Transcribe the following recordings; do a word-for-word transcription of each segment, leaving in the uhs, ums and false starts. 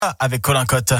avec Colin Cotte.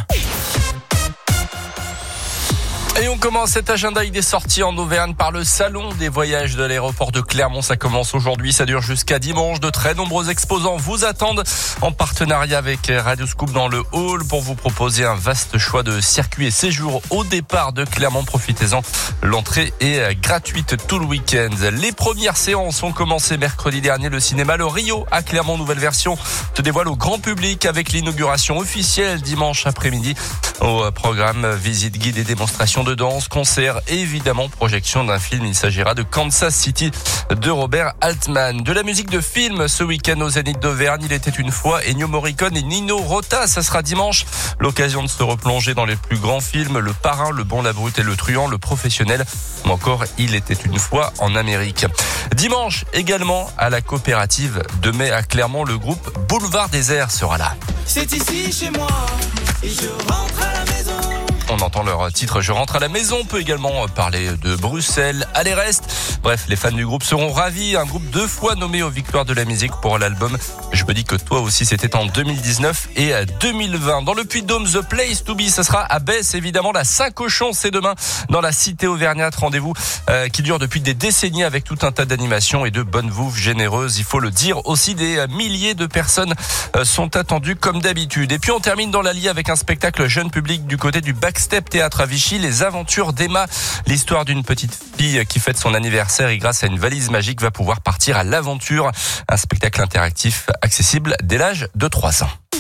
Et on commence cet agenda avec des sorties en Auvergne par le salon des voyages de l'aéroport de Clermont. Ça commence aujourd'hui, ça dure jusqu'à dimanche. De très nombreux exposants vous attendent en partenariat avec Radio Scoop dans le hall pour vous proposer un vaste choix de circuits et séjours au départ de Clermont. Profitez-en, l'entrée est gratuite tout le week-end. Les premières séances ont commencé mercredi dernier. Le cinéma Le Rio à Clermont, nouvelle version, se dévoile au grand public avec l'inauguration officielle dimanche après-midi. Au programme, visite guide et démonstration de danse, concert et évidemment projection d'un film. Il s'agira de Kansas City de Robert Altman. De la musique de film ce week-end au Zénith d'Auvergne. Il était une fois Ennio Morricone et Nino Rota. Ça sera dimanche. L'occasion de se replonger dans les plus grands films. Le Parrain, Le Bon, la Brute et le Truand, Le Professionnel ou encore Il était une fois en Amérique. Dimanche également à la coopérative de mai à Clermont, le groupe Boulevard Désert sera là. C'est ici chez moi et je rentre à la maison. On entend leur titre « Je rentre à la maison ». On peut également parler de Bruxelles, Allez reste. Bref, les fans du groupe seront ravis. Un groupe deux fois nommé aux Victoires de la musique pour l'album « Je me dis que toi aussi ». C'était en deux mille dix-neuf et deux mille vingt. Dans le Puy-de-Dôme, The Place to Be, ça sera à Besse, évidemment. La Saint-Cochon, c'est demain dans la cité auvergnate. Rendez-vous euh, qui dure depuis des décennies avec tout un tas d'animations et de bonnes vouves généreuses. Il faut le dire aussi, des milliers de personnes euh, sont attendues comme d'habitude. Et puis on termine dans l'Allier avec un spectacle jeune public du côté du Backstep Théâtre à Vichy, Les Aventures d'Emma. L'histoire d'une petite fille qui fête son anniversaire et grâce à une valise magique va pouvoir partir à l'aventure. Un spectacle interactif accessible dès l'âge de trois ans.